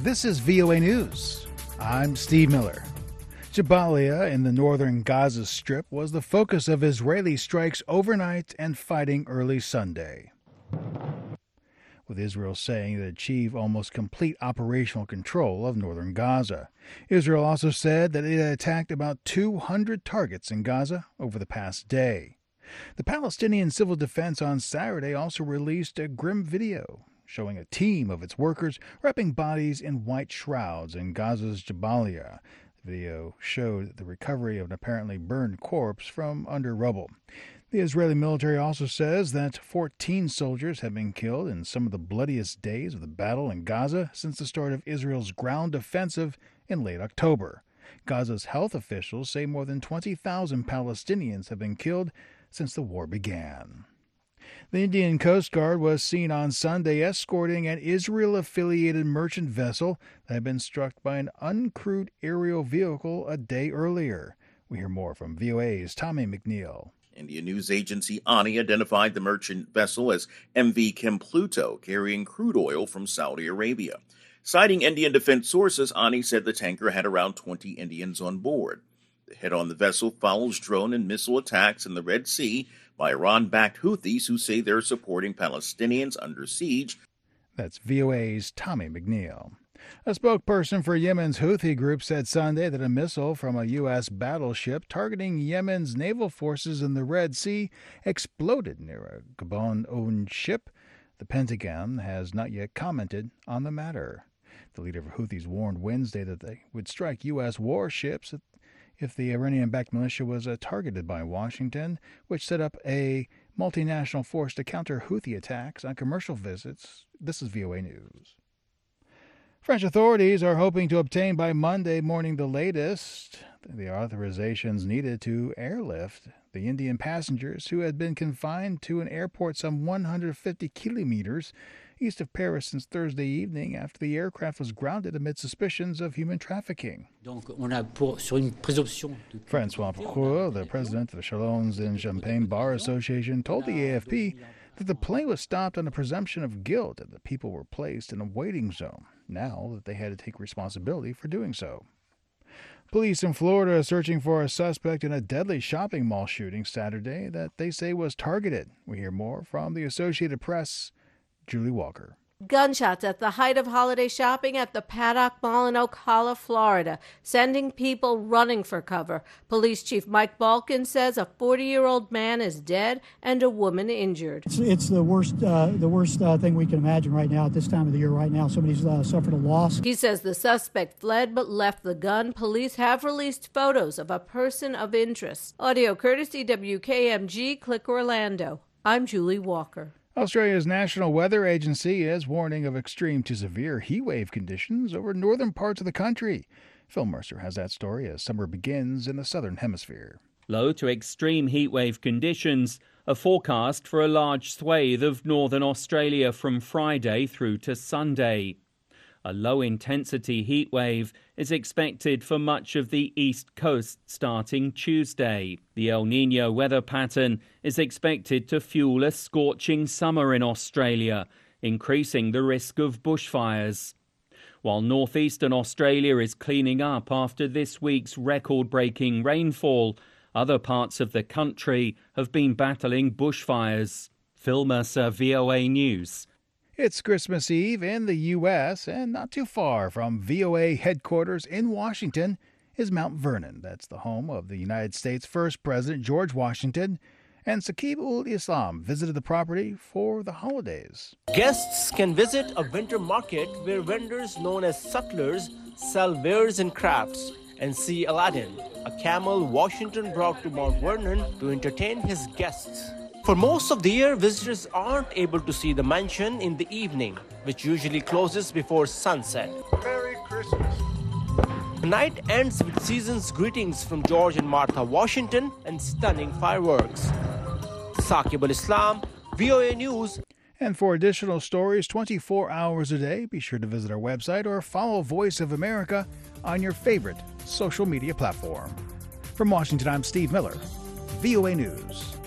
This is VOA News. I'm Steve Miller. Jabalia in the northern Gaza Strip was the focus of Israeli strikes overnight and fighting early Sunday, with Israel saying it achieved almost complete operational control of northern Gaza. Israel also said that it had attacked about 200 targets in Gaza over the past day. The Palestinian Civil Defense on Saturday also released a grim video showing a team of its workers wrapping bodies in white shrouds in Gaza's Jabalia. The video showed the recovery of an apparently burned corpse from under rubble. The Israeli military also says that 14 soldiers have been killed in some of the bloodiest days of the battle in Gaza since the start of Israel's ground offensive in late October. Gaza's health officials say more than 20,000 Palestinians have been killed since the war began. The Indian Coast Guard was seen on Sunday escorting an Israel-affiliated merchant vessel that had been struck by an uncrewed aerial vehicle a day earlier. We hear more from VOA's Tommy McNeil. Indian news agency ANI identified the merchant vessel as MV Kim Pluto, carrying crude oil from Saudi Arabia. Citing Indian defense sources, ANI said the tanker had around 20 Indians on board. The hit on the vessel follows drone and missile attacks in the Red Sea by Iran-backed Houthis who say they're supporting Palestinians under siege. That's VOA's Tommy McNeil. A spokesperson for Yemen's Houthi group said Sunday that a missile from a U.S. battleship targeting Yemen's naval forces in the Red Sea exploded near a Gabon-owned ship. The Pentagon has not yet commented on the matter. The leader of Houthis warned Wednesday that they would strike U.S. warships if the Iranian-backed militia was targeted by Washington, which set up a multinational force to counter Houthi attacks on commercial visits. This is VOA News. French authorities are hoping to obtain by Monday morning the latest, the authorizations needed to airlift the Indian passengers who had been confined to an airport some 150 kilometers east of Paris since Thursday evening after the aircraft was grounded amid suspicions of human trafficking. François Procure, the president of the Chalons and Champagne Bar Association, told the AFP that the plane was stopped on a presumption of guilt and the people were placed in a waiting zone, now that they had to take responsibility for doing so. Police in Florida are searching for a suspect in a deadly shopping mall shooting Saturday that they say was targeted. We hear more from the Associated Press. Julie Walker. Gunshots at the height of holiday shopping at the Paddock Mall in Ocala, Florida, sending people running for cover. Police Chief Mike Balkin says a 40-year-old man is dead and a woman injured. It's the worst thing we can imagine right now at this time of the year. Right now, somebody's suffered a loss. He says the suspect fled but left the gun. Police have released photos of a person of interest. Audio courtesy WKMG. Click Orlando. I'm Julie Walker. Australia's National Weather Agency is warning of extreme to severe heat wave conditions over northern parts of the country. Phil Mercer has that story as summer begins in the southern hemisphere. Low to extreme heatwave conditions are forecast for a large swathe of northern Australia from Friday through to Sunday. A low-intensity heatwave is expected for much of the east coast starting Tuesday. The El Niño weather pattern is expected to fuel a scorching summer in Australia, increasing the risk of bushfires. While northeastern Australia is cleaning up after this week's record-breaking rainfall, other parts of the country have been battling bushfires. Phil Mercer, VOA News. It's Christmas Eve in the U.S., and not too far from VOA headquarters in Washington is Mount Vernon. That's the home of the United States' first president, George Washington, and Saqib-ul-Islam visited the property for the holidays. Guests can visit a winter market where vendors known as sutlers sell wares and crafts, and see Aladdin, a camel Washington brought to Mount Vernon to entertain his guests. For most of the year, visitors aren't able to see the mansion in the evening, which usually closes before sunset. Merry Christmas. The night ends with season's greetings from George and Martha Washington and stunning fireworks. Saqib-ul-Islam, VOA News. And for additional stories 24 hours a day, be sure to visit our website or follow Voice of America on your favorite social media platform. From Washington, I'm Steve Miller, VOA News.